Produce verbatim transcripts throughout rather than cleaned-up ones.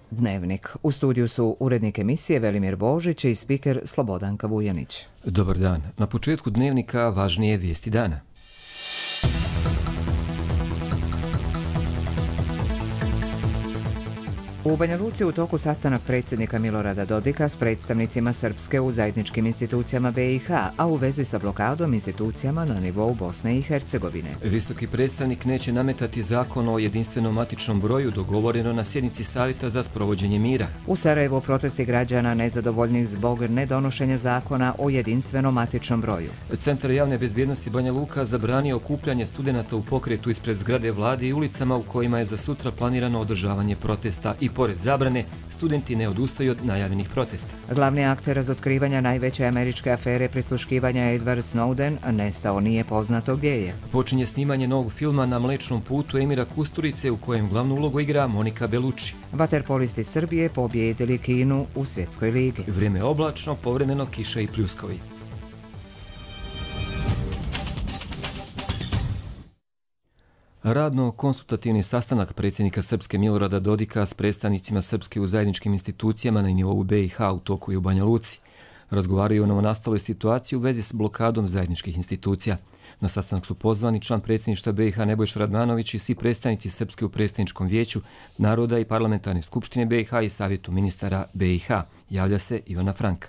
Dnevnik. U studiju su urednik emisije Velimir Božić i spiker Slobodanka Vujanić. Dobar dan. Na početku Dnevnika važnije vijesti dana. U Banja Luci u toku sastanak predsjednika Milorada Dodika s predstavnicima Srpske u zajedničkim institucijama B i H, a u vezi sa blokadom institucijama na nivou Bosne i Hercegovine. Visoki predstavnik neće nametati zakon o jedinstvenom matičnom broju dogovoreno na sjednici Savjeta za sprovođenje mira. U Sarajevu protesti građana nezadovoljnih zbog nedonošenja zakona o jedinstvenom matičnom broju. Centar javne bezbjednosti Banja Luka zabranio okupljanje studenata u pokretu ispred zgrade vlade i ulicama u kojima je za sutra planirano održavanje protesta i pored zabrane, studenti ne odustaju od najavljenih protesta. Glavni akter razotkrivanja najveće američke afere prisluškivanja Edward Snowden nestao, nije poznato gdje je. Počinje snimanje novog filma Na Mlečnom putu Emira Kusturice u kojem glavnu ulogu igra Monika Belucci. Vaterpolisti Srbije pobijedili Kinu u svjetskoj ligi. Vrijeme je oblačno, povremeno kiša i pljuskovi. Radno-konsultativni sastanak predsjednika Srpske Milorada Dodika s predstavnicima Srpske u zajedničkim institucijama na nivou B i H u toku je u Banja Luci. Razgovaraju o novonastaloj situaciji u vezi s blokadom zajedničkih institucija. Na sastanak su pozvani član predsjedništva B i H Nebojša Radmanović i svi predstavnici Srpske u predstavničkom vijeću, Naroda i parlamentarne skupštine B i H i Savjetu ministara B i H. Javlja se Ivana Franka.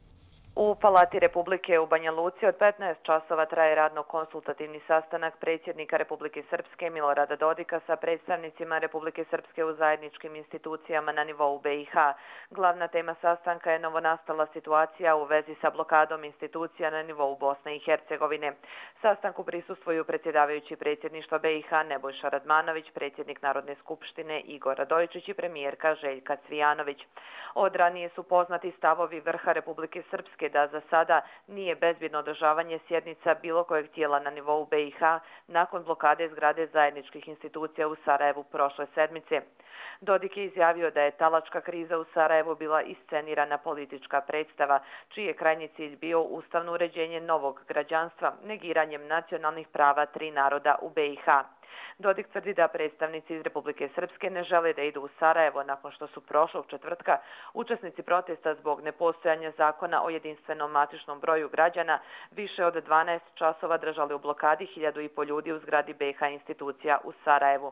U Palati Republike u Banja Luci od petnaest časova traje radno-konsultativni sastanak predsjednika Republike Srpske Milorada Dodika sa predstavnicima Republike Srpske u zajedničkim institucijama na nivou B i H. Glavna tema sastanka je novonastala situacija u vezi sa blokadom institucija na nivou Bosne i Hercegovine. Sastanku prisustvuju predsjedavajući predsjedništva B i H Nebojša Radmanović, predsjednik Narodne skupštine Igor Radojičić i premijerka Željka Cvijanović. Od ranije su poznati stavovi vrha Republike Srpske da za sada nije bezbjedno održavanje sjednica bilo kojeg tijela na nivou B i H nakon blokade zgrade zajedničkih institucija u Sarajevu prošle sedmice. Dodik je izjavio da je talačka kriza u Sarajevu bila iscenirana politička predstava, čiji je krajnji cilj bio ustavno uređenje novog građanstva, negiranjem nacionalnih prava tri naroda u B i H. Dodik tvrdi da predstavnici iz Republike Srpske ne žele da idu u Sarajevo nakon što su prošlog četvrtka učesnici protesta zbog nepostojanja zakona o jedinstvenom matičnom broju građana više od dvanaest časova držali u blokadi hiljadu i po ljudi u zgradi B i H institucija u Sarajevu.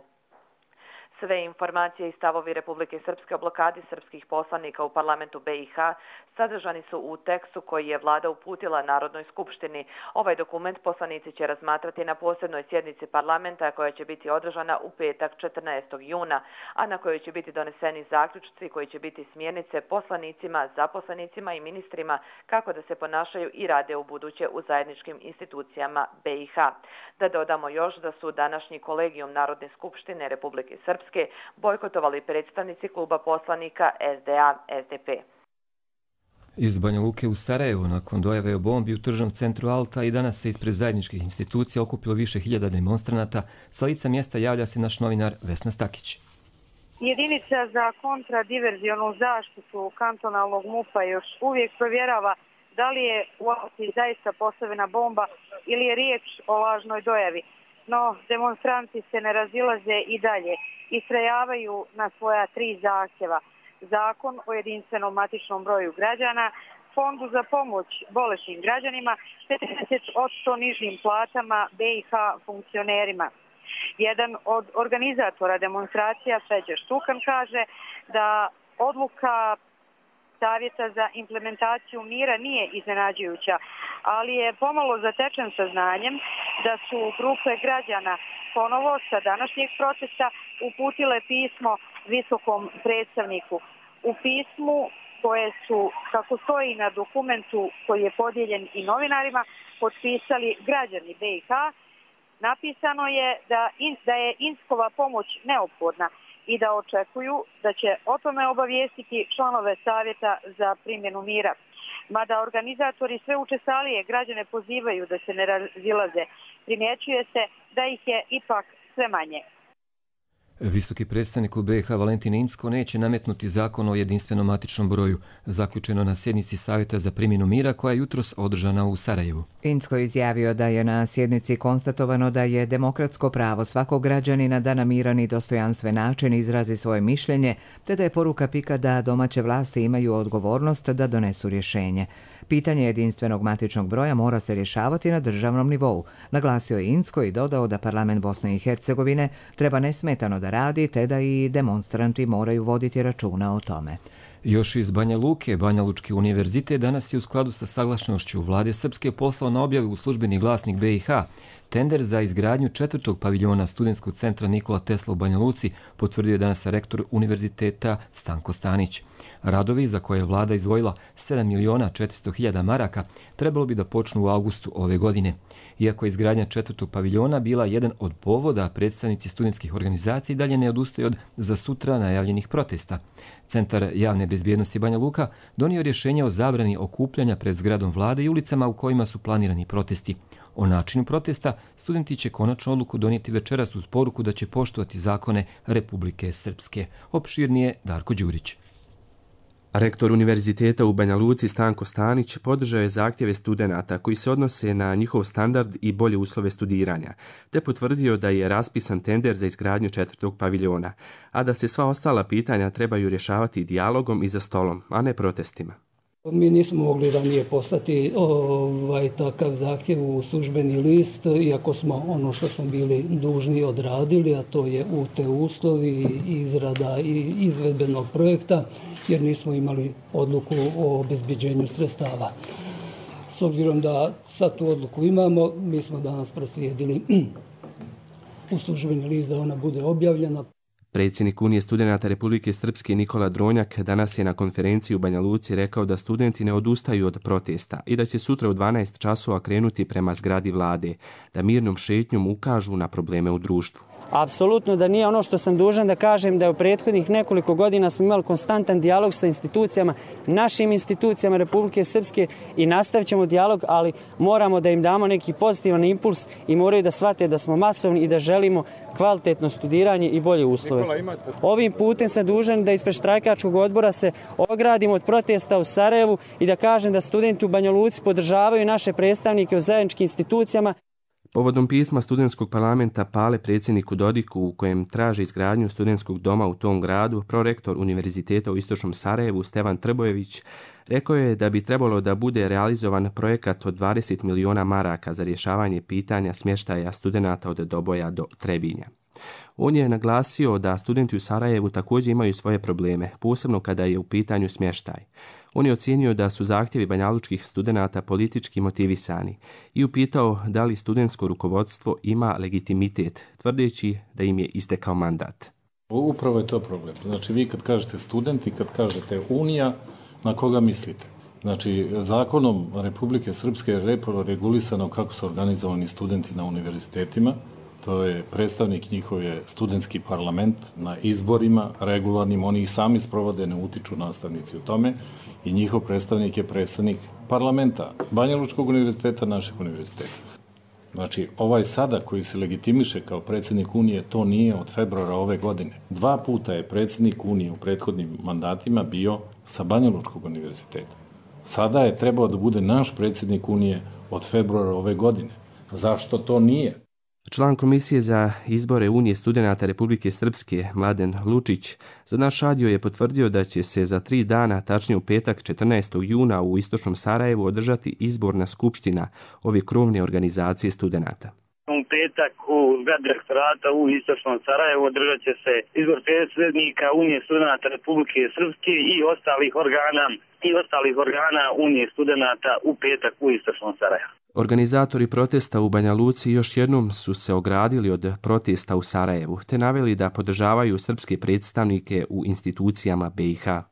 Sve informacije i stavovi Republike Srpske o blokadi srpskih poslanika u parlamentu B i H sadržani su u tekstu koji je vlada uputila Narodnoj skupštini. Ovaj dokument poslanici će razmatrati na posebnoj sjednici parlamenta koja će biti održana u petak četrnaestog juna, a na kojoj će biti doneseni zaključci koji će biti smjernice poslanicima, zaposlenicima i ministrima kako da se ponašaju i rade u buduće u zajedničkim institucijama B i H. Da dodamo još da su današnji kolegijum Narodne skupštine Republike Srpske bojkotovali predstavnici kluba poslanika S D A S D P. Iz Banja Luke u Sarajevu nakon dojave o bombi u tržnom centru Alta i danas se ispred zajedničkih institucija okupilo više hiljada demonstranata. Sa lica mjesta javlja se naš novinar Vesna Stakić. Jedinica za kontradiverzionu zaštitu kantonalnog MUP-a još uvijek provjerava da li je u Alti zaista postavljena bomba ili je riječ o lažnoj dojavi. No, demonstranti se ne razilaze i dalje. Istrajavaju na svoja tri zahtjeva. Zakon o jedinstvenom matičnom broju građana, fondu za pomoć bolesnim građanima, te trideset posto nižim platama B i H funkcionerima. Jedan od organizatora demonstracija, Feđa Štukan, kaže da odluka Savjeta za implementaciju mira nije iznenađujuća, ali je pomalo zatečen sa znanjem da su grupe građana ponovo sa današnjeg protesta uputile pismo visokom predstavniku. U pismu koje su, kako stoji na dokumentu koji je podijeljen i novinarima, potpisali građani B i H, napisano je da, da je Inskova pomoć neophodna i da očekuju da će o tome obavijestiti članove Savjeta za primjenu mira. Mada organizatori sve učestalije građane pozivaju da se ne razilaze, primjećuje se da ih je ipak sve manje. Visoki predstavnik u B i H Valentin Incko neće nametnuti zakon o jedinstvenom matičnom broju, zaključeno na sjednici Savjeta za primjenu mira koja je jutros održana u Sarajevu. Incko izjavio da je na sjednici konstatovano da je demokratsko pravo svakog građanina da na miran i dostojanstven način izrazi svoje mišljenje, te da je poruka pika da domaće vlasti imaju odgovornost da donesu rješenje. Pitanje jedinstvenog matičnog broja mora se rješavati na državnom nivou, naglasio je Incko i dodao da parlament Bosne i Hercegovine treba nesmetano da radi, te da i demonstranti moraju voditi računa o tome. Još iz Banja Luke, Banja Lučki univerzitet danas je u skladu sa saglasnošću vlade Srpske poslao na objavu u službeni glasnik B i H tender za izgradnju četvrtog paviljona studentskog centra Nikola Tesla u Banja Luci, potvrdio je danas rektor univerziteta Stanko Stanić. Radovi za koje je vlada izdvojila sedam miliona četiristo hiljada maraka trebalo bi da počnu u avgustu ove godine. Iako je izgradnja četvrtog paviljona bila jedan od povoda, predstavnici studentskih organizacija dalje ne odustaju od za sutra najavljenih protesta. Centar javne bezbjednosti Banja Luka donio rješenje o zabrani okupljanja pred zgradom vlade i ulicama u kojima su planirani protesti. O načinu protesta studenti će konačnu odluku donijeti večeras uz poruku da će poštovati zakone Republike Srpske. Opširnije Darko Đurić. Rektor univerziteta u Banja Luci Stanko Stanić podržao je zahtjeve studenata koji se odnose na njihov standard i bolje uslove studiranja, te potvrdio da je raspisan tender za izgradnju četvrtog paviljona, a da se sva ostala pitanja trebaju rješavati dijalogom i za stolom, a ne protestima. Mi nismo mogli ranije poslati ovaj, takav zahtjev u službeni list, iako smo ono što smo bili dužni odradili, a to je U T uslovi, izrada i izvedbenog projekta, jer nismo imali odluku o obezbeđenju sredstava. S obzirom da sad tu odluku imamo, mi smo danas proslijedili u službeni list da ona bude objavljena. Predsjednik Unije studenata Republike Srpske Nikola Dronjak danas je na konferenciji u Banja Luci rekao da studenti ne odustaju od protesta i da će sutra u dvanaest časova krenuti prema zgradi vlade, da mirnom šetnjom ukažu na probleme u društvu. Apsolutno da nije ono što sam dužan da kažem da je u prethodnih nekoliko godina smo imali konstantan dijalog sa institucijama, našim institucijama Republike Srpske i nastavit ćemo dijalog, ali moramo da im damo neki pozitivan impuls i moraju da shvate da smo masovni i da želimo kvalitetno studiranje i bolje uslove. Ovim putem sam dužan da ispred štrajkačkog odbora se ogradimo od protesta u Sarajevu i da kažem da studenti u Banja Luci podržavaju naše predstavnike u zajedničkim institucijama. Povodom pisma studentskog parlamenta Pale predsjedniku Dodiku u kojem traže izgradnju studentskog doma u tom gradu, prorektor Univerziteta u Istočnom Sarajevu Stevan Trbojević rekao je da bi trebalo da bude realizovan projekat od dvadeset miliona maraka za rješavanje pitanja smještaja studenata od Doboja do Trebinja. On je naglasio da studenti u Sarajevu također imaju svoje probleme, posebno kada je u pitanju smještaj. On je ocijenio da su zahtjevi banjalučkih studenata politički motivisani i upitao da li studentsko rukovodstvo ima legitimitet, tvrdeći da im je istekao mandat. Upravo je to problem. Znači vi kad kažete studenti, kad kažete Unija, na koga mislite? Znači zakonom Republike Srpske je lepo regulisano kako su organizovani studenti na univerzitetima. To je predstavnik njihov je studentski parlament na izborima regularnim, oni ih sami sprovode, ne utiču nastavnici u tome i njihov predstavnik je predstavnik parlamenta Banja Lučkog univerziteta, našeg univerziteta. Znači, ovaj sada koji se legitimiše kao predsjednik Unije, to nije od februara ove godine. Dva puta je predsjednik Unije u prethodnim mandatima bio sa Banja Lučkog univerziteta. Sada je trebao da bude naš predsjednik Unije od februara ove godine. Zašto to nije? Član Komisije za izbore Unije studenata Republike Srpske, Mladen Lučić, za naš radio je potvrdio da će se za tri dana, tačnije u petak četrnaestog juna u Istočnom Sarajevu održati izborna skupština ove krovne organizacije studenata. U petak u zgradi rektorata u Istočnom Sarajevu održat će se izbor predsjednika Unije studenata Republike Srpske i ostalih organa i ostalih organa Unije studenata u petak u Istočnom Sarajevu. Organizatori protesta u Banja Luci još jednom su se ogradili od protesta u Sarajevu, te naveli da podržavaju srpske predstavnike u institucijama B i H.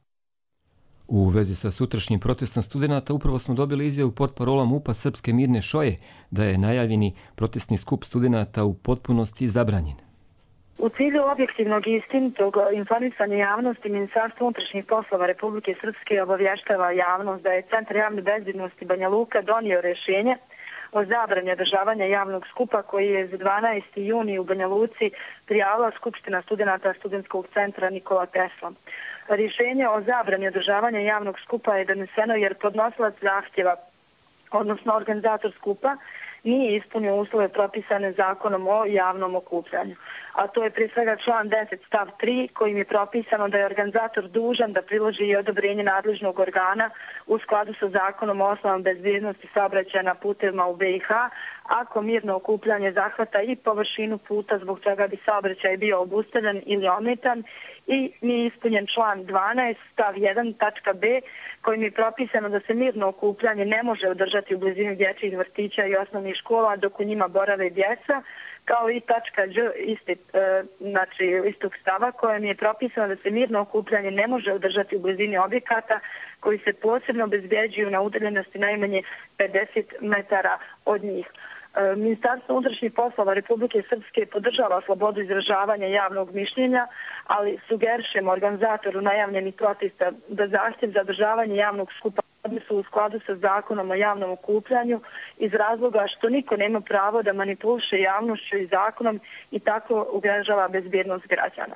U vezi sa sutrašnjim protestom studenata upravo smo dobili izjavu portparola MUP-a Srpske Mirne Šoje da je najavljeni protestni skup studenata u potpunosti zabranjen. U cilju objektivnog i istinitog informisanja javnosti, Ministarstvo unutrašnjih poslova Republike Srpske obavještava javnost da je Centar javne bezbjednosti Banja Luka donio rješenje o zabrani održavanja javnog skupa koji je za dvanaesti juni u Banja Luci prijavila Skupština studenata Studentskog centra Nikola Tesla. Rješenje o zabrani održavanja javnog skupa je doneseno jer podnosilac zahtjeva, odnosno organizator skupa, nije ispunio uslove propisane zakonom o javnom okupljanju. A to je prije svega član deset stav tri kojim je propisano da je organizator dužan da priloži i odobrenje nadležnog organa u skladu sa zakonom o osnovama bezbjednosti saobraćaja na putevima u B i H ako mirno okupljanje zahvata i površinu puta zbog čega bi saobraćaj bio obustavljen ili ometan i nije ispunjen član dvanaest stav jedan tačka b kojim je propisano da se mirno okupljanje ne može održati u blizini dječjih vrtića i osnovnih škola dok u njima borave djeca, kao i tačka đ isti, znači istog stava kojem je propisano da se mirno okupljanje ne može održati u blizini objekata koji se posebno obezbjeđuju na udaljenosti najmanje pedeset metara od njih. Ministarstvo unutrašnjih poslova Republike Srpske podržava slobodu izražavanja javnog mišljenja, ali sugerišemo organizatoru najavljenih protesta da zahtjev za održavanje javnog skupa su u skladu sa zakonom o javnom okupljanju iz razloga što niko nema pravo da manipuliše javnošću i zakonom i tako ugrožava bezbjednost građana.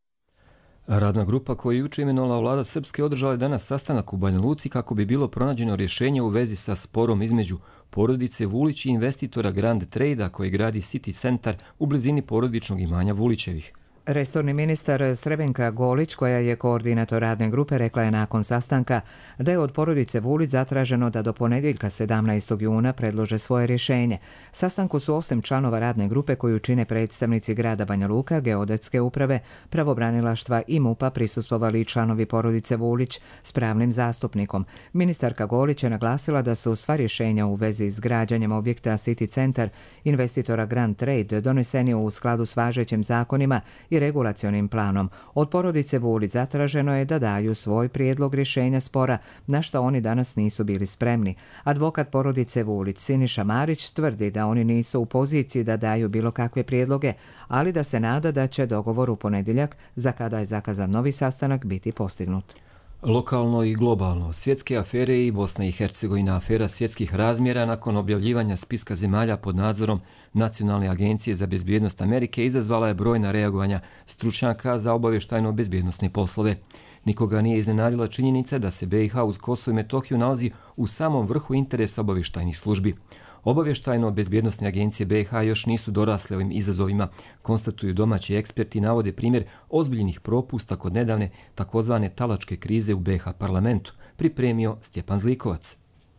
Radna grupa koju je juče imenovala vlada Srpske održala je danas sastanak u Banja Luci kako bi bilo pronađeno rješenje u vezi sa sporom između porodice Vulić i investitora Grand Trade-a koji gradi City Centar u blizini porodičnog imanja Vulićevih. Resorni ministar Srebenka Golić, koja je koordinator radne grupe, rekla je nakon sastanka da je od porodice Vulić zatraženo da do ponedjeljka sedamnaestog juna predlože svoje rješenje. Sastanku su osam članova radne grupe koju čine predstavnici grada Banja Luka, geodetske uprave, pravobranilaštva i MUP-a prisustvovali i članovi porodice Vulić s pravnim zastupnikom. Ministarka Golić je naglasila da su sva rješenja u vezi s građanjem objekta City Centar investitora Grand Trade doneseni u skladu s važećim zakonima i regulacionim planom. Od porodice Vulić zatraženo je da daju svoj prijedlog rješenja spora, na što oni danas nisu bili spremni. Advokat porodice Vulić, Siniša Marić, tvrdi da oni nisu u poziciji da daju bilo kakve prijedloge, ali da se nada da će dogovor u ponedjeljak, za kada je zakazan novi sastanak, biti postignut. Lokalno i globalno, svjetske afere i Bosna i Hercegovina afera svjetskih razmjera nakon objavljivanja spiska zemalja pod nadzorom Nacionalne agencije za bezbjednost Amerike izazvala je brojna reagovanja stručnjaka za obavještajno-bezbjednostne poslove. Nikoga nije iznenadila činjenica da se B i H uz Kosovo i Metohiju nalazi u samom vrhu interesa obavještajnih službi. Obavještajno-bezbjednostne agencije B i H još nisu dorasle ovim izazovima, konstatuju domaći eksperti i navode primjer ozbiljnih propusta kod nedavne takozvane talačke krize u B i H parlamentu, pripremio Stjepan Zlikovac.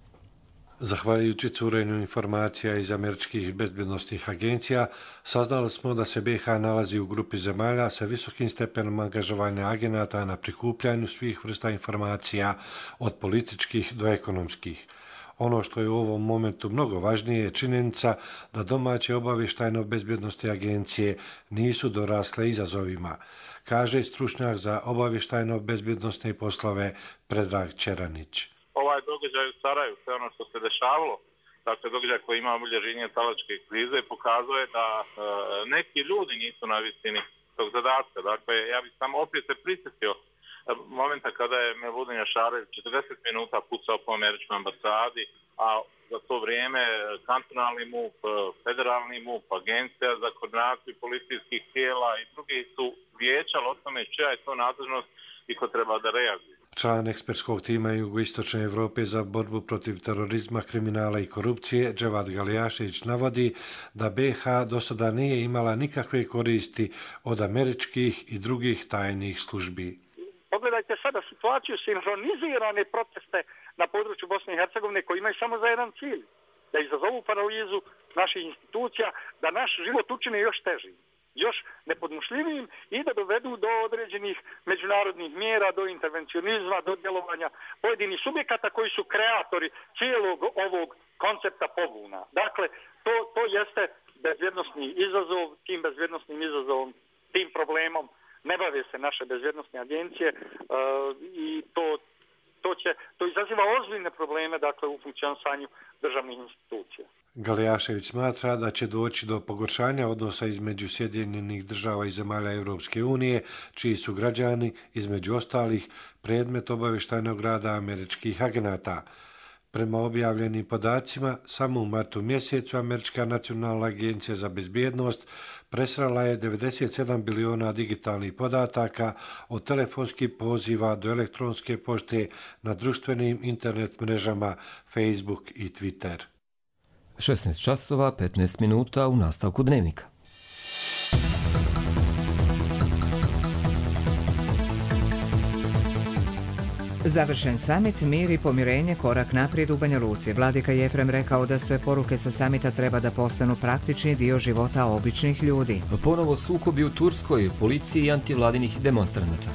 Zahvaljujući curenju informacija iz američkih bezbjednostnih agencija, saznali smo da se B i H nalazi u grupi zemalja sa visokim stepenom angažovanja agenata na prikupljanju svih vrsta informacija od političkih do ekonomskih. Ono što je u ovom momentu mnogo važnije je činjenica da domaće obavještajno-bezbjednosti agencije nisu dorasle izazovima, kaže stručnjak za obavještajno-bezbjednostne poslove Predrag Čeranić. Ovaj događaj u Sarajevu, sve ono što se dešavalo, dakle događaj koji ima obilježenje talačke krize, pokazuje da e, neki ljudi nisu na visini tog zadatka. Dakle, ja bih samo opet se prisjetio momenta kada je Mevludin Jašarević četrdeset minuta pucao po američkoj ambasadi, a za to vrijeme kantonalni MUP, federalni MUP, agencija za koordinaciju policijskih tijela i drugi su vijećali o tome čija je to nadležnost i ko treba da reaguje. Član ekspertskog tima Jugoistočne Evrope za borbu protiv terorizma, kriminala i korupcije, Dževad Galijašević, navodi da B i H do sada nije imala nikakve koristi od američkih i drugih tajnih službi. Pogledajte sada situaciju, sinhronizirane proteste na području Bosne i Hercegovine koji imaju samo za jedan cilj, da izazovu paralizu naših institucija, da naš život učine još težim, još nepodnošljivijim i da dovedu do određenih međunarodnih mjera, do intervencionizma, do djelovanja pojedinih subjekata koji su kreatori cijelog ovog koncepta pobuna. Dakle, to, to jeste bezbjednosni izazov, tim bezbjednosnim izazovom, tim problemom ne bave se naše bezbjednosne agencije uh, i to, to, će, to izaziva ozbiljne probleme dakle, u funkcionisanju državnih institucija. Galijašević smatra da će doći do pogoršanja odnosa između Sjedinjenih država i zemalja Europske unije, čiji su građani, između ostalih, predmet obavještajnog rada američkih agenata. Prema objavljenim podacima, samo u martu mjesecu Američka nacionalna agencija za bezbjednost presrala je devedeset sedam biliona digitalnih podataka od telefonskih poziva do elektronske pošte na društvenim internet mrežama Facebook i Twitter. šesnaest časova petnaest minuta u nastavku dnevnika. Završen samit, mir i pomirenje, korak naprijed u Banja Luci. Vladika Jefrem rekao da sve poruke sa samita treba da postanu praktični dio života običnih ljudi. Ponovo sukobi u Turskoj, policiji i antivladinih demonstranata.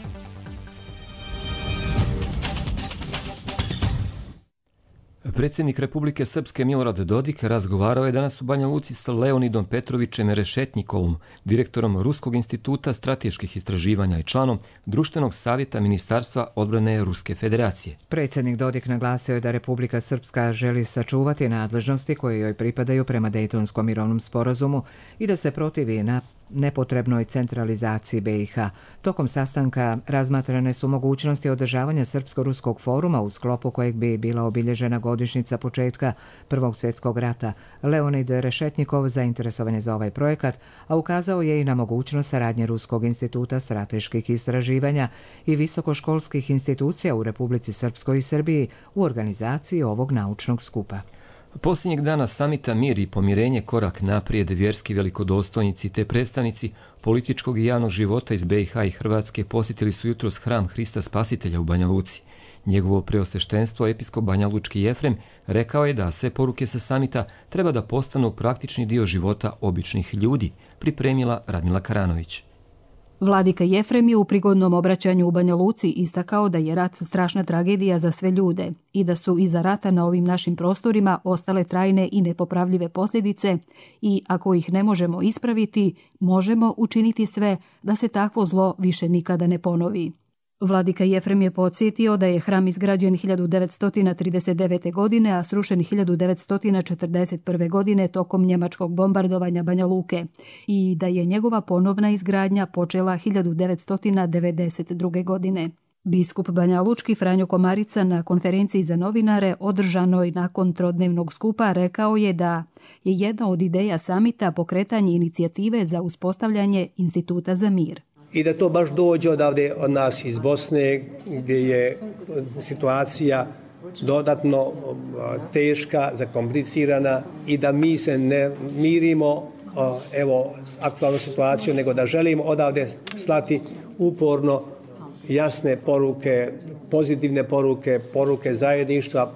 Predsjednik Republike Srpske Milorad Dodik razgovarao je danas u Banja Luci sa Leonidom Petrovićem Rešetnikovom, direktorom Ruskog instituta strateških istraživanja i članom Društvenog savjeta Ministarstva odbrane Ruske federacije. Predsjednik Dodik naglasio je da Republika Srpska želi sačuvati nadležnosti koje joj pripadaju prema Dejtonskom mirovnom sporazumu i da se protivi na nepotrebnoj centralizaciji be i ha. Tokom sastanka razmatrane su mogućnosti održavanja Srpsko-ruskog foruma u sklopu kojeg bi bila obilježena godišnjica početka Prvog svjetskog rata. Leonid Rešetnikov zainteresovan je za ovaj projekat, a ukazao je i na mogućnost saradnje Ruskog instituta strateških istraživanja i visokoškolskih institucija u Republici Srpskoj i Srbiji u organizaciji ovog naučnog skupa. Posljednjeg dana samita Mir i pomirenje, korak naprijed, vjerski velikodostojnici te predstavnici političkog i javnog života iz be i ha i Hrvatske posjetili su jutros hram Hrista Spasitelja u Banja Luci. Njegovo preosveštenstvo, episkop banjalučki Jefrem, rekao je da sve poruke sa samita treba da postanu praktični dio života običnih ljudi, pripremila Radmila Karanović. Vladika Jefrem je u prigodnom obraćanju u Banja Luci istakao da je rat strašna tragedija za sve ljude i da su iza rata na ovim našim prostorima ostale trajne i nepopravljive posljedice i ako ih ne možemo ispraviti, možemo učiniti sve da se takvo zlo više nikada ne ponovi. Vladika Jefrem je podsjetio da je hram izgrađen hiljadu devetsto trideset devete. godine, a srušen hiljadu devetsto četrdeset prve. godine tokom njemačkog bombardovanja Banja Luke i da je njegova ponovna izgradnja počela hiljadu devetsto devedeset druge. godine. Biskup banjalučki Franjo Komarica na konferenciji za novinare održanoj nakon trodnevnog skupa rekao je da je jedna od ideja samita pokretanje inicijative za uspostavljanje Instituta za mir. I da to baš dođe odavde od nas iz Bosne, gdje je situacija dodatno teška, zakomplicirana i da mi se ne mirimo evo aktualnu situaciju, nego da želimo odavde slati uporno jasne poruke, pozitivne poruke, poruke zajedništva,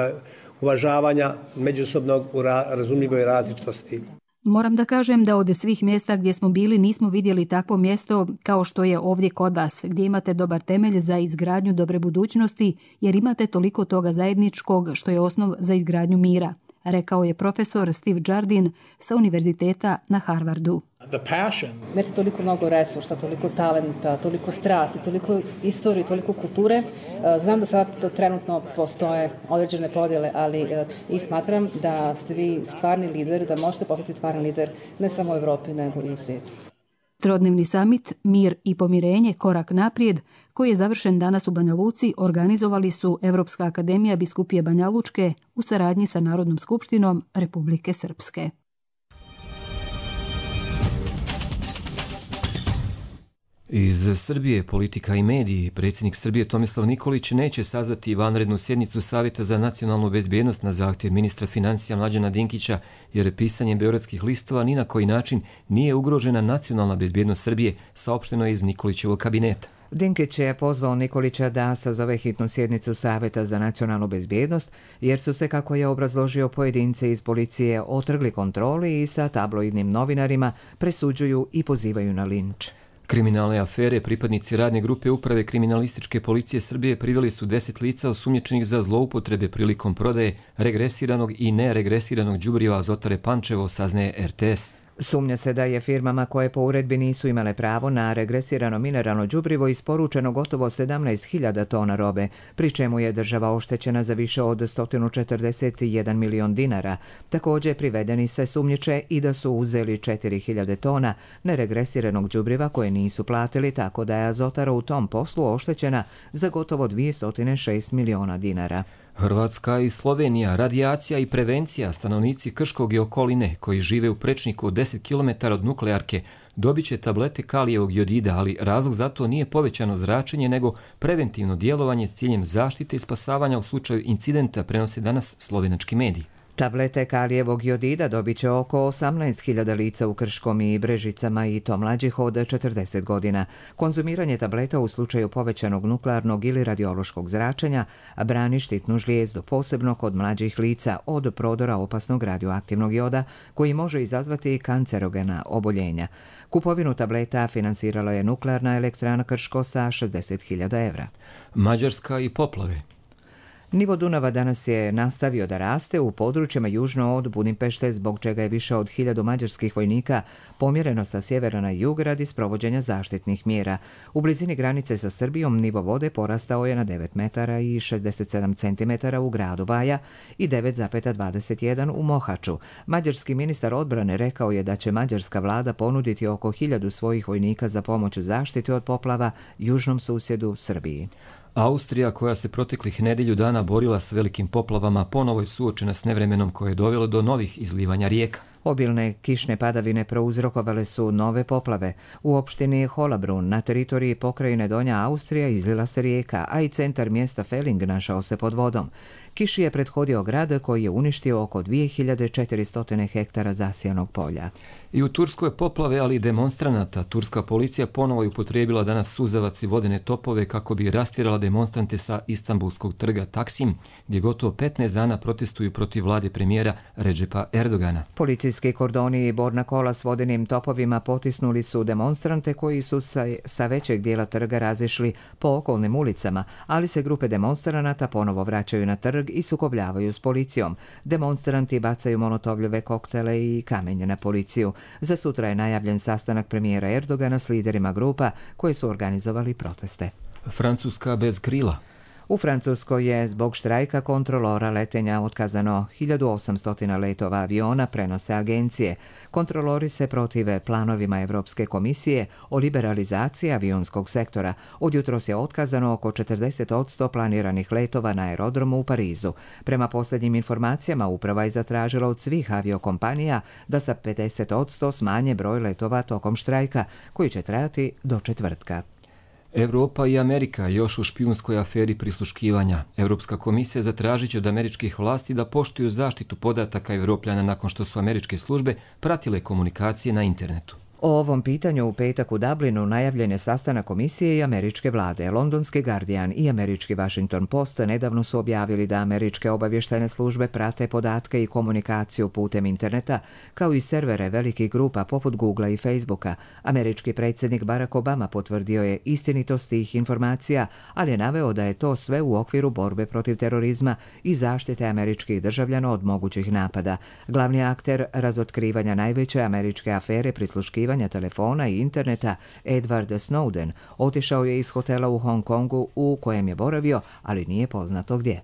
uvažavanja međusobnog u razumljivoj različitosti. Moram da kažem da od svih mjesta gdje smo bili nismo vidjeli takvo mjesto kao što je ovdje kod vas, gdje imate dobar temelj za izgradnju dobre budućnosti, jer imate toliko toga zajedničkog što je osnov za izgradnju mira, rekao je profesor Steve Jardine sa univerziteta na Harvardu. Imate toliko mnogo resursa, toliko talenta, toliko strasti, toliko istorije, toliko kulture. Znam da sad trenutno postoje određene podjele, ali i smatram da ste vi stvarni lider, da možete postati stvarni lider ne samo u Evropi, nego i u svijetu. Trodnevni samit Mir i pomirenje, korak naprijed, koji je završen danas u Banja Luci, organizovali su Evropska akademija biskupije Banjalučke u saradnji sa Narodnom skupštinom Republike Srpske. Iz Srbije, politika i mediji, predsjednik Srbije Tomislav Nikolić neće sazvati vanrednu sjednicu Savjeta za nacionalnu bezbjednost na zahtjev ministra financija Mlađana Dinkića, jer pisanjem beogradskih listova ni na koji način nije ugrožena nacionalna bezbjednost Srbije, saopšteno je iz Nikolićevog kabineta. Dinkić je pozvao Nikolića da sazove hitnu sjednicu Savjeta za nacionalnu bezbjednost, jer su se, kako je obrazložio, pojedince iz policije otrgli kontroli i sa tabloidnim novinarima presuđuju i pozivaju na linč. Kriminalne afere pripadnici radne grupe Uprave kriminalističke policije Srbije priveli su deset lica osumnjičenih za zloupotrebe prilikom prodaje regresiranog i neregresiranog đubriva Azotare Pančevo, saznaje er te es. Sumnja se da je firmama koje po uredbi nisu imale pravo na regresirano mineralno đubrivo isporučeno gotovo sedamnaest hiljada tona robe, pri čemu je država oštećena za više od sto četrdeset jedan milion dinara. Također privedeni se sumnjiče i da su uzeli četiri hiljade tona neregresiranog đubriva koje nisu platili, tako da je Azotara u tom poslu oštećena za gotovo dvjesto šest miliona dinara. Hrvatska i Slovenija, radijacija i prevencija, stanovnici Krškog i okoline koji žive u prečniku od deset kilometara od nuklearke dobit će tablete kalijevog jodida, ali razlog za to nije povećano zračenje, nego preventivno djelovanje s ciljem zaštite i spasavanja u slučaju incidenta, prenose danas slovenački mediji. Tablete kalijevog jodida dobit će oko osamnaest hiljada lica u Krškom i Brežicama i to mlađih od četrdeset godina. Konzumiranje tableta u slučaju povećanog nuklearnog ili radiološkog zračenja brani štitnu žlijezdu, posebno kod mlađih lica, od prodora opasnog radioaktivnog joda koji može izazvati kancerogena oboljenja. Kupovinu tableta finansirala je nuklearna elektrana Krško sa šezdeset hiljada evra. Mađarska i poplave. Nivo Dunava danas je nastavio da raste u područjima južno od Budimpešte, zbog čega je više od hiljadu mađarskih vojnika pomjereno sa sjevera na jug radi sprovođenja zaštitnih mjera. U blizini granice sa Srbijom nivo vode porastao je na devet metara i šezdeset sedam centimetara u gradu Baja i devet zarez dvadeset jedan u Mohaču. Mađarski ministar odbrane rekao je da će mađarska vlada ponuditi oko hiljadu svojih vojnika za pomoć u zaštiti od poplava južnom susjedu Srbiji. Austrija, koja se proteklih nedjelju dana borila s velikim poplavama, ponovo je suočena s nevremenom koje je dovelo do novih izlivanja rijeka. Obilne kišne padavine prouzrokovale su nove poplave. U opštini Holabrun na teritoriji pokrajine Donja Austrija izlila se rijeka, a i centar mjesta Feling našao se pod vodom. Kiši je prethodio grad koji je uništio oko dvije hiljade četiristo hektara zasijanog polja. I u Turskoj poplave, ali i demonstranata. Turska policija ponovo je upotrijebila danas suzavac i vodene topove kako bi rastjerala demonstrante sa Istanbulskog trga Taksim, gdje gotovo petnaest dana protestuju protiv vlade premijera Redžepa Erdogana. Policijski kordoni i borna kola s vodenim topovima potisnuli su demonstrante koji su sa, sa većeg dijela trga razišli po okolnim ulicama, ali se grupe demonstranata ponovo vraćaju na trg i sukobljavaju s policijom. Demonstranti bacaju molotovljeve koktele i kamenje na policiju. Za sutra je najavljen sastanak premijera Erdogana s liderima grupa koji su organizovali proteste. Francuska bez krila. U Francuskoj je zbog štrajka kontrolora letenja otkazano hiljadu osamsto letova aviona, prenose agencije. Kontrolori se protive planovima Evropske komisije o liberalizaciji avionskog sektora. Od jutros je otkazano oko četrdeset posto planiranih letova na aerodromu u Parizu. Prema posljednjim informacijama, uprava je zatražila od svih aviokompanija da sa pedeset posto smanje broj letova tokom štrajka, koji će trajati do četvrtka. Europa i Amerika još u špijunskoj aferi prisluškivanja. Europska komisija zatražit će od američkih vlasti da poštuju zaštitu podataka Evropljana nakon što su američke službe pratile komunikacije na internetu. O ovom pitanju u petak u Dublinu najavljen je sastanak komisije i američke vlade. Londonski Guardian i američki Washington Post nedavno su objavili da američke obavještajne službe prate podatke i komunikaciju putem interneta, kao i servere velikih grupa poput Googlea i Facebooka. Američki predsjednik Barack Obama potvrdio je istinitost tih informacija, ali je naveo da je to sve u okviru borbe protiv terorizma i zaštite američkih državljana od mogućih napada. Glavni akter razotkrivanja najveće američke afere prisluškivanja telefona i interneta, Edward Snowden, otišao je iz hotela u Hong Kongu u kojem je boravio, ali nije poznato gdje.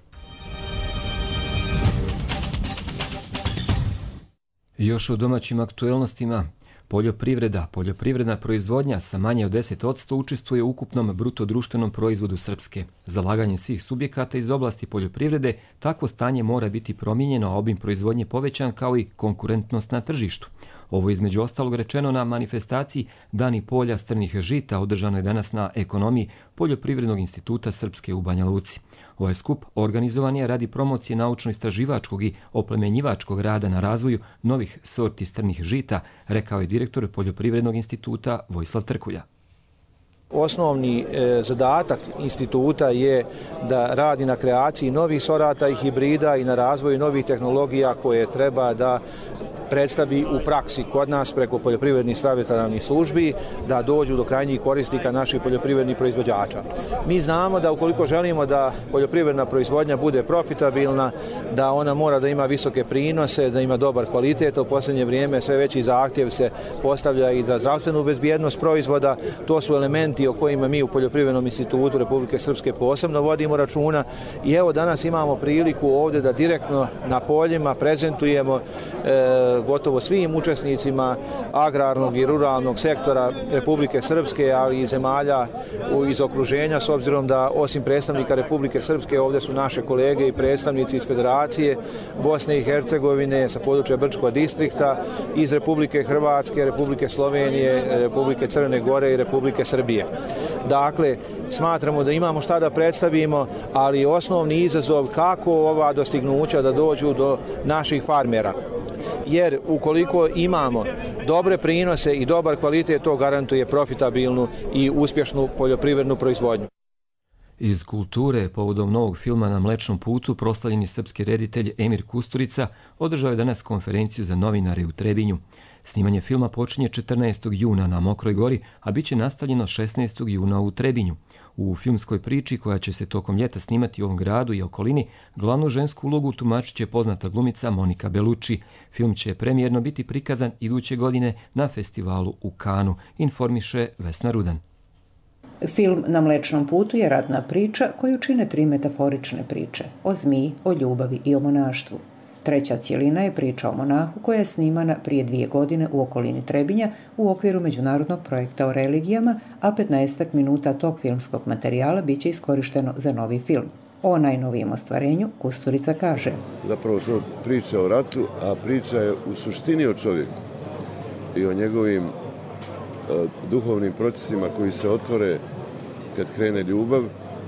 Još o domaćim aktuelnostima. Poljoprivreda, poljoprivredna proizvodnja sa manje od deset posto učestvuje u ukupnom bruto društvenom proizvodu Srpske. Zalaganjem svih subjekata iz oblasti poljoprivrede takvo stanje mora biti promijenjeno, a obim proizvodnje povećan kao i konkurentnost na tržištu. Ovo između ostalog rečeno na manifestaciji Dani polja strnih žita održano je danas na ekonomiji Poljoprivrednog instituta Srpske u Banja Luci. Ovaj skup organizovan je radi promocije naučno-istraživačkog i oplemenjivačkog rada na razvoju novih sorti strnih žita, rekao je direktor Poljoprivrednog instituta Vojislav Trkulja. Osnovni e, zadatak instituta je da radi na kreaciji novih sorata i hibrida i na razvoju novih tehnologija koje treba da predstavi u praksi kod nas preko poljoprivrednih savjetodavnih službi, da dođu do krajnjih korisnika naših poljoprivrednih proizvođača. Mi znamo da ukoliko želimo da poljoprivredna proizvodnja bude profitabilna, da ona mora da ima visoke prinose, da ima dobar kvalitet. U posljednje vrijeme sve veći zahtjev se postavlja i za zdravstvenu bezbjednost proizvoda. To su elementi o kojima mi u Poljoprivrednom institutu Republike Srpske posebno vodimo računa. I evo danas imamo priliku ovdje da direktno na poljima prezentujemo e, gotovo svim učesnicima agrarnog i ruralnog sektora Republike Srpske, ali i zemalja iz okruženja, s obzirom da osim predstavnika Republike Srpske ovdje su naše kolege i predstavnici iz Federacije Bosne i Hercegovine sa područja Brčkog distrikta, iz Republike Hrvatske, Republike Slovenije, Republike Crne Gore i Republike Srbije. Dakle, smatramo da imamo šta da predstavimo, ali osnovni izazov kako ova dostignuća da dođu do naših farmera. Jer ukoliko imamo dobre prinose i dobar kvalitet, to garantuje profitabilnu i uspješnu poljoprivrednu proizvodnju. Iz kulture, povodom novog filma Na Mlečnom putu, proslavljeni srpski reditelj Emir Kusturica održao je danas konferenciju za novinare u Trebinju. Snimanje filma počinje četrnaestog juna na Mokroj Gori, a bit će nastavljeno šesnaestog juna u Trebinju. U filmskoj priči, koja će se tokom ljeta snimati u ovom gradu i okolini, glavnu žensku ulogu tumačit će poznata glumica Monika Bellucci. Film će premijerno biti prikazan iduće godine na festivalu u Kanu, informiše Vesna Rudan. Film Na Mlečnom putu je ratna priča koju čine tri metaforične priče o zmiji, o ljubavi i o monaštvu. Treća cijelina je priča o monahu koja je snimana prije dvije godine u okolini Trebinja u okviru međunarodnog projekta o religijama, a petnaestak minuta tog filmskog materijala bit će iskorišteno za novi film. O najnovijem ostvarenju Kusturica kaže: Zapravo to priča o ratu, a priča je u suštini o čovjeku i o njegovim uh, duhovnim procesima koji se otvore kad krene ljubav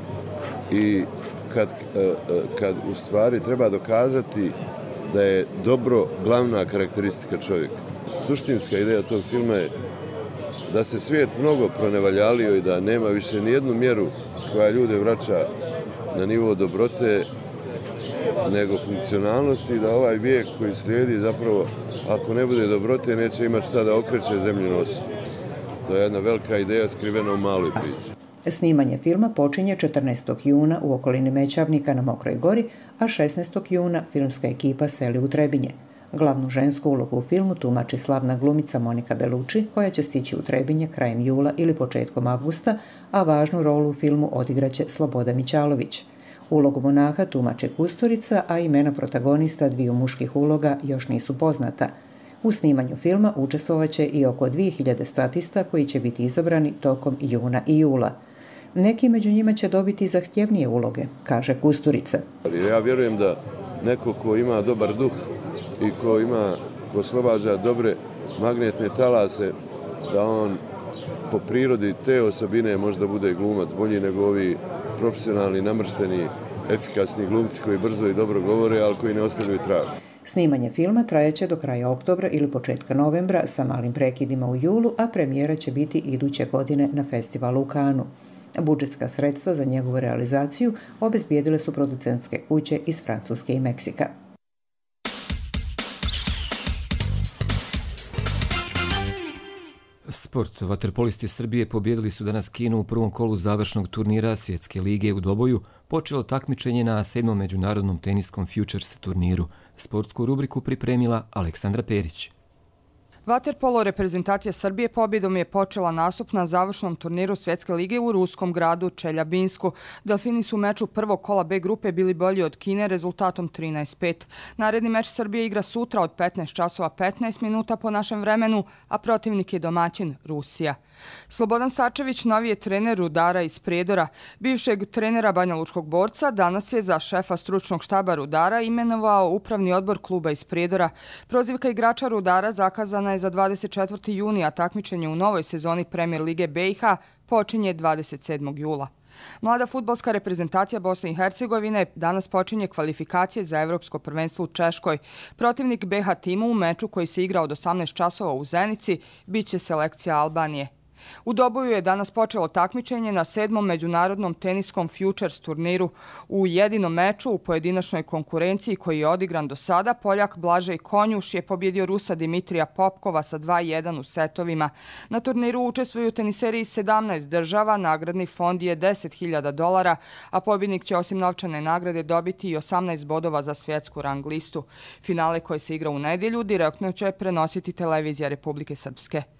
i kad, uh, uh, kad u stvari treba dokazati da je dobro glavna karakteristika čovjeka. Suštinska ideja tog filma je da se svijet mnogo pronevaljalio i da nema više nijednu mjeru koja ljude vraća na nivo dobrote nego funkcionalnosti, da ovaj vijek koji slijedi zapravo, ako ne bude dobrote, neće imati šta da okreće zemlju nosu. To je jedna velika ideja skrivena u maloj priči. Snimanje filma počinje četrnaestog juna u okolini Mećavnika na Mokroj Gori, a šesnaestog juna filmska ekipa seli u Trebinje. Glavnu žensku ulogu u filmu tumači slavna glumica Monika Bellucci, koja će stići u Trebinje krajem jula ili početkom avgusta, a važnu rolu u filmu odigraće Sloboda Mićalović. Ulogu monaha tumače Kusturica, a imena protagonista dviju muških uloga još nisu poznata. U snimanju filma učestvovaće i oko dvije hiljade statista koji će biti izabrani tokom juna i jula. Neki među njima će dobiti zahtjevnije uloge, kaže Kusturica. Ja vjerujem da neko ko ima dobar duh i ko ima, ko oslobađa dobre magnetne talase, da on po prirodi te osobine možda bude glumac bolji nego ovi profesionalni, namršteni, efikasni glumci koji brzo i dobro govore, ali koji ne ostavljaju trag. Snimanje filma trajeće do kraja oktobra ili početka novembra sa malim prekidima u julu, a premijera će biti iduće godine na festivalu u Kanu. Budžetska sredstva za njegovu realizaciju obezbijedile su producentske kuće iz Francuske i Meksika. Sport. Vaterpolisti Srbije pobjedili su danas Kinu u prvom kolu završnog turnira Svjetske lige u Doboju. Počelo takmičenje na sedmom međunarodnom teniskom Futures turniru. Sportsku rubriku pripremila Aleksandra Perić. Vaterpolo reprezentacija Srbije pobjedom je počela nastup na završnom turniru Svjetske lige u ruskom gradu Čeljabinsku. Delfini su u meču prvog kola B grupe bili bolji od Kine rezultatom trinaest pet. Naredni meč Srbije igra sutra od petnaest časova petnaest minuta po našem vremenu, a protivnik je domaćin Rusija. Slobodan Stačević, novi je trener Rudara iz Prijedora. Bivšeg trenera Banjalučkog borca danas je za šefa stručnog štaba Rudara imenovao upravni odbor kluba iz Prijedora. Prozivka igrača Rudara zakazana je za dvadeset četvrti juni, a takmičenje u novoj sezoni Premier lige B i H počinje dvadeset sedmog jula. Mlada fudbalska reprezentacija Bosne i Hercegovine danas počinje kvalifikacije za Evropsko prvenstvo u Češkoj. Protivnik B H timu u meču koji se igra od osamnaest časova u Zenici biće selekcija Albanije. U Doboju je danas počelo takmičenje na sedmom međunarodnom teniskom Futures turniru. U jedinom meču u pojedinačnoj konkurenciji koji je odigran do sada, Poljak Blažej Konjuš je pobjedio Rusa Dimitrija Popkova sa dva jedan u setovima. Na turniru učestvuju teniseri iz sedamnaest država, nagradni fond je deset hiljada dolara, a pobjednik će osim novčane nagrade dobiti i osamnaest bodova za svjetsku rang listu. Finale koji se igra u nedjelju direktno će prenositi televizija Republike Srpske.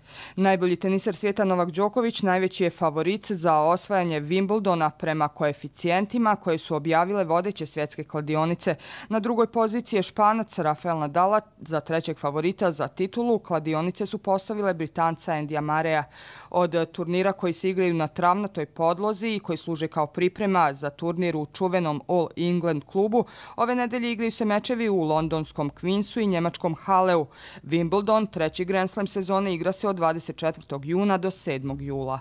Najbolji teniser svijeta Novak Đoković najveći je favorit za osvajanje Wimbledona prema koeficijentima koje su objavile vodeće svjetske kladionice. Na drugoj poziciji je Španac Rafael Nadal, za trećeg favorita za titulu kladionice su postavile Britanca Andyja Murraya. Od turnira koji se igraju na travnatoj podlozi i koji služe kao priprema za turnir u čuvenom All England klubu, ove nedelje igraju se mečevi u londonskom Queensu i njemačkom Halleu. Wimbledon, treći Grand Slam sezone, igra se od dvadeset četvrtog juna do sedmog jula.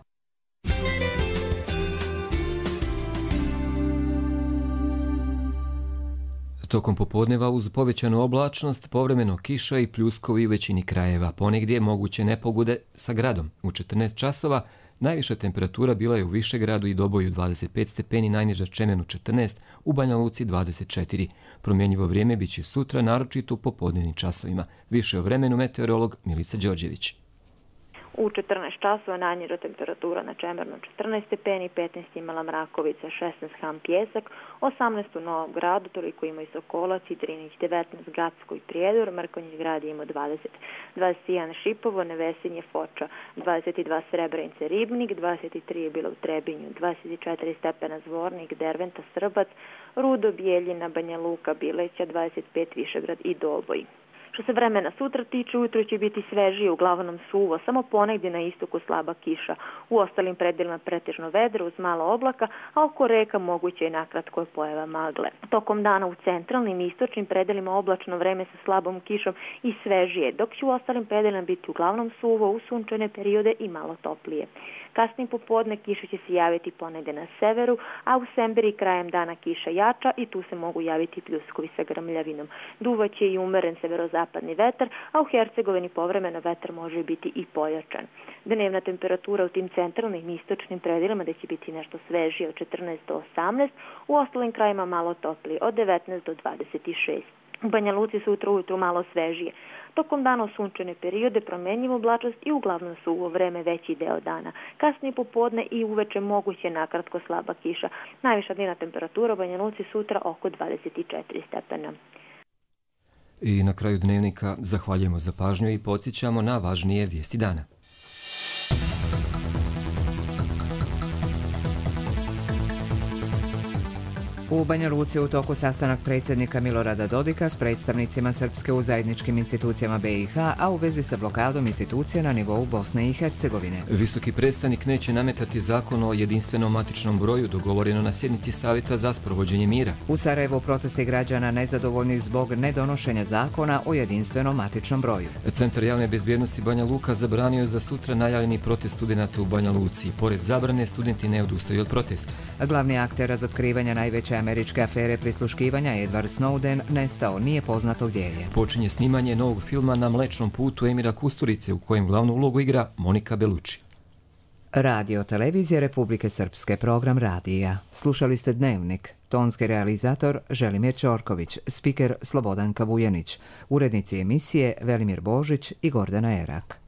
Tokom popodneva uz povećanu oblačnost, povremeno kiša i pljuskovi u većini krajeva. Ponegdje moguće nepogode sa gradom. U četrnaest časova najviša temperatura bila je u Višegradu i Doboju dvadeset pet stepeni, najniža Čemenu četrnaest, u Banja Luci dvadeset četiri. Promjenjivo vrijeme biće sutra, naročito u popodnevnim časovima. Više o vremenu meteorolog Milica Đorđević. U četrnaest časova najniža temperatura na Čemernu četrnaest stepeni, petnaest imala Mrakovica, šesnaest Ham Pjesak, osamnaest u Novom Gradu, toliko ima i Sokolac i Drinić, devetnaest Gacko i Prijedor, Mrkonjić Grad ima dvadeset, dvadeset jedan Šipovo, Nevesinje, Foča, dvadeset dva Srebrenice, Ribnik, dvadeset tri je bilo u Trebinju, dvadeset četiri stepena Zvornik, Derventa, Srbac, Rudo, Bijeljina, Banja Luka, Bileća, dvadeset pet Višegrad i Doboj. Što se vremena sutra tiče, ujutro će biti svežije, uglavnom suvo, samo ponegdje na istoku slaba kiša. U ostalim predelima pretežno vedro uz malo oblaka, a oko reka moguće i nakratko pojava magle. Tokom dana u centralnim i istočnim predelima oblačno vreme sa slabom kišom i svežije, dok će u ostalim predelima biti uglavnom suvo, u sunčane periode i malo toplije. Kasnije popodne kiša će se javiti ponegdje na severu, a u Semberi krajem dana kiša jača i tu se mogu javiti pljuskovi sa grmljavinom. Duvaće i umeren severozapadni vetar, a u Hercegovini povremeno vetar može biti i pojačan. Dnevna temperatura u tim centralnim i istočnim predelima da će biti nešto svežije od četrnaest do osamnaest, u ostalim krajima malo toplije od devetnaest do dvadeset šest. U Banja Luci sutra ujutru malo svežije. Tokom dana u sunčane periode promjenjiva oblačnost i uglavnom suvo vreme veći deo dana. Kasnije popodne i uveče moguće nakratko slaba kiša. Najviša dnevna temperatura u Banja Luci sutra oko dvadeset četiri stepena. I na kraju dnevnika zahvaljujemo za pažnju i podsjećamo na važnije vijesti dana. U Banja Luci u toku sastanak predsjednika Milorada Dodika s predstavnicima Srpske u zajedničkim institucijama B i H, a u vezi sa blokadom institucija na nivou Bosne i Hercegovine. Visoki predstavnik neće nametati zakon o jedinstvenom matičnom broju dogovoreno na sjednici Savjeta za sprovođenje mira. U Sarajevu protesti građana nezadovoljnih zbog nedonošenja zakona o jedinstvenom matičnom broju. Centar javne bezbjednosti Banja Luka zabranio za sutra najavljeni protest studenata u Banja Luci. Pored zabrane, studenti ne odustaju od protesta. Glavni akter razotkrivanja najveće američke afere prisluškivanja Edward Snowden nestao, nije poznato gdje je. Počinje snimanje novog filma Na mlečnom putu Emira Kusturice u kojem glavnu ulogu igra Monika Belucci. Radio Televizije Republike Srpske, program radija. Slušali ste Dnevnik. Tonski realizator Želimir Ćorković, spiker Slobodanka Vujanić, urednici emisije Velimir Božić i Gordana Erak.